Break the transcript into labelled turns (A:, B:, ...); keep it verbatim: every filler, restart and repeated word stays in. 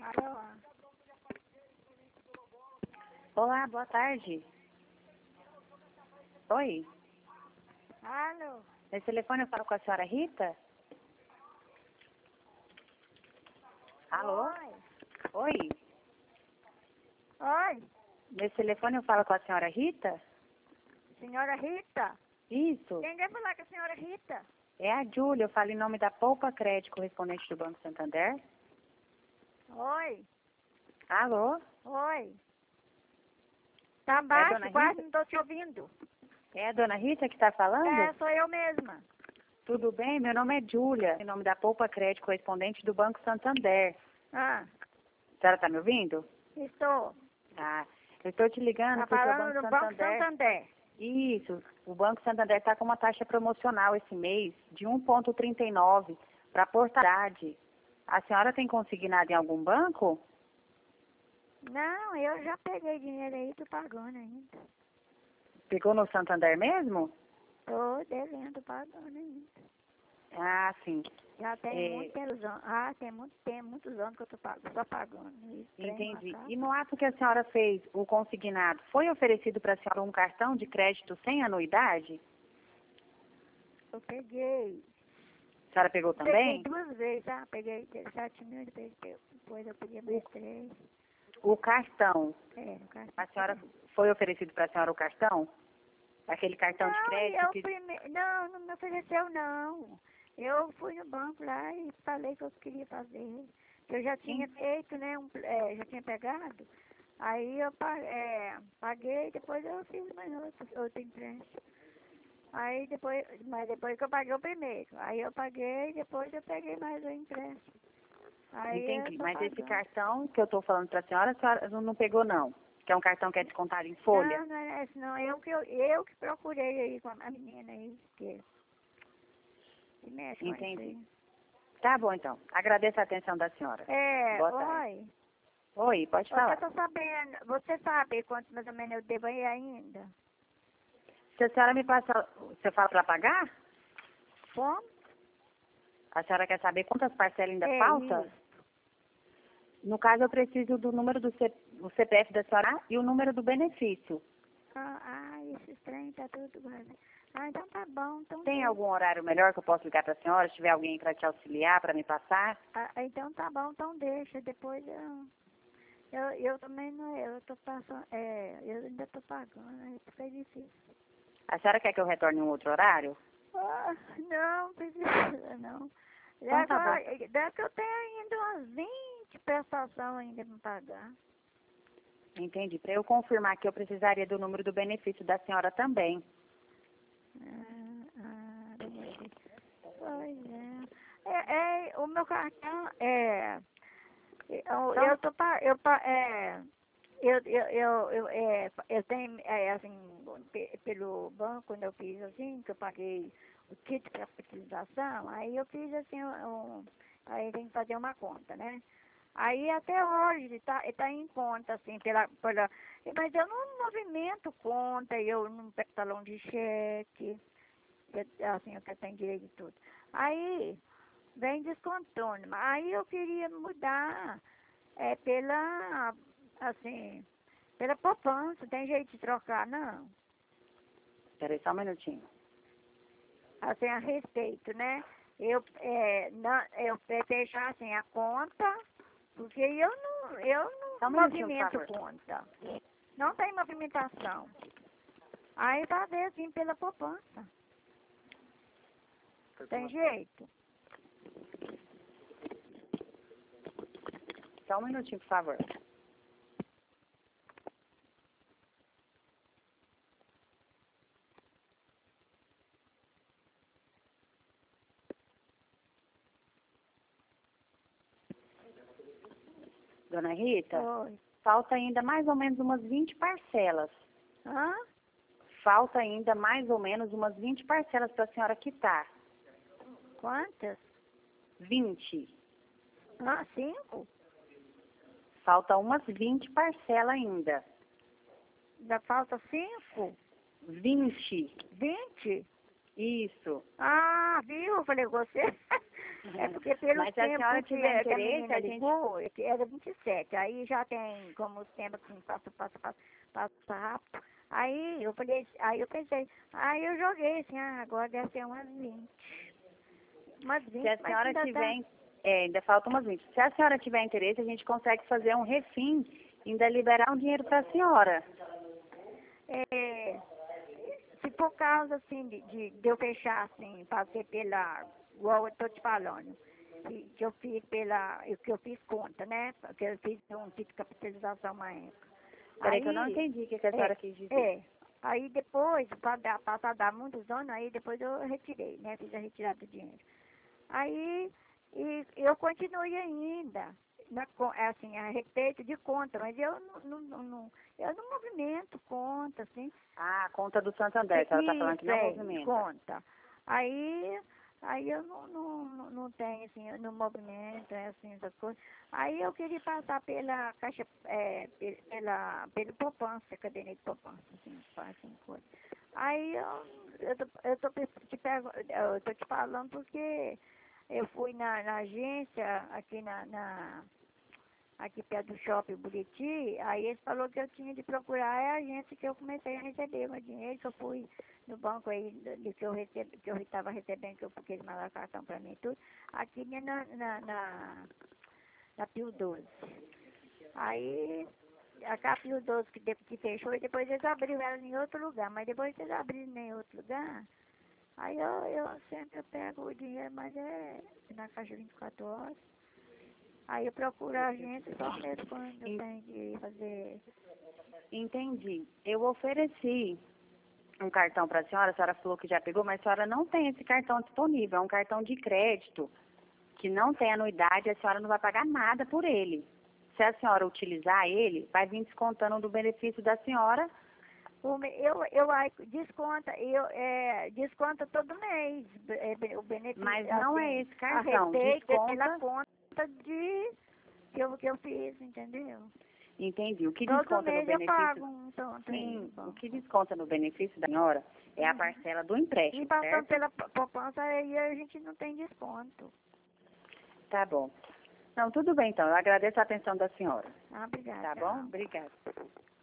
A: Alô?
B: Olá, boa tarde. Oi,
A: Alô?
B: nesse telefone eu falo com a senhora Rita? Alô?
A: Oi?
B: Oi,
A: Oi?
B: nesse telefone eu falo com a senhora Rita?
A: Senhora Rita?
B: Isso,
A: Quem quer falar com a senhora Rita?
B: é a Júlia, eu falo em nome da Poupa Crédito, correspondente do Banco Santander.
A: Oi?
B: Alô?
A: Oi? Tá
B: dona
A: baixo, quase
B: Rita?
A: não tô te ouvindo.
B: É a dona Rita que está falando?
A: É, sou eu mesma.
B: Tudo bem? Meu nome é Júlia, em nome da Poupa Crédito, correspondente do Banco Santander.
A: Ah,
B: A senhora está me ouvindo?
A: estou.
B: Ah, eu estou te ligando
A: Tá
B: porque o
A: falando
B: Banco
A: do Banco
B: Santander...
A: Santander.
B: Isso, o Banco Santander está com uma taxa promocional esse mês de um vírgula trinta e nove para portabilidade. A senhora tem consignado em algum banco?
A: Não, eu já peguei dinheiro aí, tô pagando ainda.
B: Pegou no Santander mesmo?
A: Tô devendo, pagando ainda.
B: Ah, sim.
A: Já tem
B: É,
A: muitos anos. Ah, tem muito tempo, muitos anos que eu tô pagando, só pagando. Isso, trem
B: entendi.
A: marcado.
B: E no ato que a senhora fez, o consignado, foi oferecido para a senhora um cartão de crédito sem anuidade?
A: Eu peguei.
B: A senhora pegou
A: Peguei
B: também?
A: duas vezes, tá? Peguei sete mil, depois, depois eu peguei mais três.
B: O cartão,
A: É, no cartão.
B: a senhora foi oferecido para a senhora o cartão? Aquele cartão de
A: Não,
B: crédito
A: eu
B: que...
A: prime... não, não me ofereceu não. Eu fui no banco lá e falei que eu queria fazer. Que eu já tinha feito, né? Um, é, já tinha pegado. Aí eu pa- é, paguei, depois eu fiz mais outro, outro empréstimo. Aí depois, mas depois que eu paguei o primeiro. Aí eu paguei, depois eu peguei mais um empréstimo. Aí eu
B: Entendi,
A: tô
B: mas esse
A: pagando.
B: cartão que eu estou falando para a senhora, a senhora não não pegou não, que é um cartão que é descontado em folha.
A: Não, não é esse não. Eu que, eu, eu que procurei aí com a menina aí, que, que mexe com isso
B: Entendi.
A: aí.
B: Tá bom então, agradeço a atenção da senhora.
A: É,
B: Boa tarde.
A: oi.
B: Oi, pode
A: Você
B: falar.
A: tá sabendo, você sabe quanto mais ou menos eu devo aí ainda?
B: Se a senhora me passa, você fala para pagar?
A: Como?
B: A senhora quer saber quantas parcelas ainda
A: É
B: faltam?
A: isso.
B: No caso, eu preciso do número do C, o C P F da senhora e o número do benefício.
A: Ah, ah, esses trem tá tudo guardado. Ah, então tá bom, então
B: Tem
A: deixa.
B: algum horário melhor que eu possa ligar para a senhora, se tiver alguém para te auxiliar, para me passar?
A: Ah, então tá bom, então deixa. Depois eu. Eu, eu também não, eu tô passando, é, eu ainda tô pagando, aí fica difícil.
B: A senhora quer que eu retorne em um outro horário?
A: Ah, não, precisa não.
B: Então
A: Deve,
B: tá bom.
A: que- deve que eu tenho ainda umas vinte prestações ainda pra pagar.
B: Entendi. Para eu confirmar que eu precisaria do número do benefício da senhora também.
A: Ah, ah, benefício. Pois é. É, é, o meu cartão é. Eu,
B: Então,
A: eu tô pa- eu, pa- é, eu, eu, eu, eu, é, eu tenho, é, assim, pe- pelo banco, quando eu fiz assim, que eu paguei o título para utilização, aí eu fiz assim, um, um- aí tem que fazer uma conta, né? Aí até hoje está tá em conta, assim, pela, pela, mas eu não movimento conta, eu não pego talão de cheque, que, assim, eu tenho direito de tudo. Aí, vem descontando. Aí eu queria mudar é, pela, assim, pela poupança. Tem jeito de trocar, não?
B: peraí só um minutinho.
A: Assim, a respeito, né? Eu, é, não, eu pe- fechar assim a conta, porque eu não, eu
B: Só um
A: não
B: minutinho, por
A: movimento
B: favor.
A: conta. Não tem movimentação. Aí fazer assim pela poupança. Tem jeito?
B: Só um minutinho, por favor. Dona Rita,
A: Oi.
B: falta ainda mais ou menos umas vinte parcelas.
A: Hã?
B: Falta ainda mais ou menos umas vinte parcelas para a senhora quitar.
A: Quantas?
B: vinte.
A: Ah, cinco?
B: Falta umas vinte parcelas ainda.
A: Ainda falta cinco?
B: vinte.
A: Vinte?
B: Isso.
A: Ah, viu? Eu falei, você. É porque pelo
B: Mas se a
A: tempo
B: senhora
A: que,
B: tiver
A: que a
B: interesse,
A: menina
B: a gente...
A: ligou, é que era vinte e sete, aí já tem como os tempos assim, passa, passa, passa, passa rápido. Aí eu falei, aí eu pensei, aí eu joguei assim, ah, agora deve ser umas vinte. Umas
B: Se
A: vinte,
B: a
A: mas
B: senhora
A: ainda
B: tiver...
A: dá.
B: in- É, ainda falta umas vinte. Se a senhora tiver interesse, a gente consegue fazer um refim e ainda liberar um dinheiro para a senhora.
A: É, se por causa assim de, de, de eu fechar assim, fazer pela, igual eu tô te falando, que, que eu fiz pela, que eu fiz conta, né? Que eu fiz um tipo de capitalização uma época.
B: Peraí que eu não
A: Aí,
B: entendi o que que a
A: é,
B: senhora quis dizer.
A: é, aí depois, para dar, passar a dar muitos anos, aí depois eu retirei, né? Fiz a retirada do dinheiro. Aí, e eu continuei ainda, na, co- é assim, a respeito de conta, mas eu não, não, não, não- eu não movimento conta, assim.
B: Ah, a conta do Santander, a senhora está falando que
A: Isso,
B: não
A: é,
B: movimenta.
A: conta. Aí, aí eu não, não, não, não tenho, assim, no movimento, é assim, essas coisas. Aí eu queria passar pela caixa, é, pe- pela, pelo poupança, caderneta de poupança, assim, assim, coisa. Aí eu, eu tô, eu tô pe- te, pergu- eu tô te falando porque eu fui na, na agência, aqui na, na aqui perto do shopping Buriti, aí ele falou que eu tinha de procurar é a agência que eu comecei a receber meu dinheiro, que eu fui no banco aí, do, do que eu recebo, que eu estava recebendo, que eu, porque eles mandaram cartão para mim e tudo, aqui né, na, na, na, na Pio doze. Aí, a Pio doze que, de, que fechou, e depois eles abriram ela em outro lugar, mas depois que eles abriram em outro lugar, aí eu, eu sempre eu pego o dinheiro, mas é na caixa vinte e quatro horas. Aí eu procuro a agência só mesmo quando eu
B: En-
A: tenho que fazer.
B: Entendi. Eu ofereci um cartão para a senhora, a senhora falou que já pegou, mas a senhora não tem esse cartão disponível. É um cartão de crédito que não tem anuidade, a senhora não vai pagar nada por ele. Se a senhora utilizar ele, vai vir descontando do benefício da senhora,
A: O me- Eu, eu aí desconta, eu, é, desconta todo mês é, be- o benefício,
B: mas não é
A: assim,
B: esse
A: a
B: cartão.
A: receita é pela
B: Desconta,
A: conta de que eu, que eu fiz, entendeu?
B: entendi. O que
A: Todo
B: desconta no
A: mês eu
B: benefício,
A: pago um tanto aí no
B: sim, o
A: banco.
B: que desconta no benefício da senhora é a
A: Uhum.
B: parcela do
A: E
B: empréstimo,
A: passando
B: certo?
A: pela pou- poupança aí a gente não tem desconto.
B: Tá bom. Não, tudo bem então. Eu agradeço a atenção da senhora.
A: Ah, obrigada,
B: Tá bom?
A: tchau.
B: Obrigada.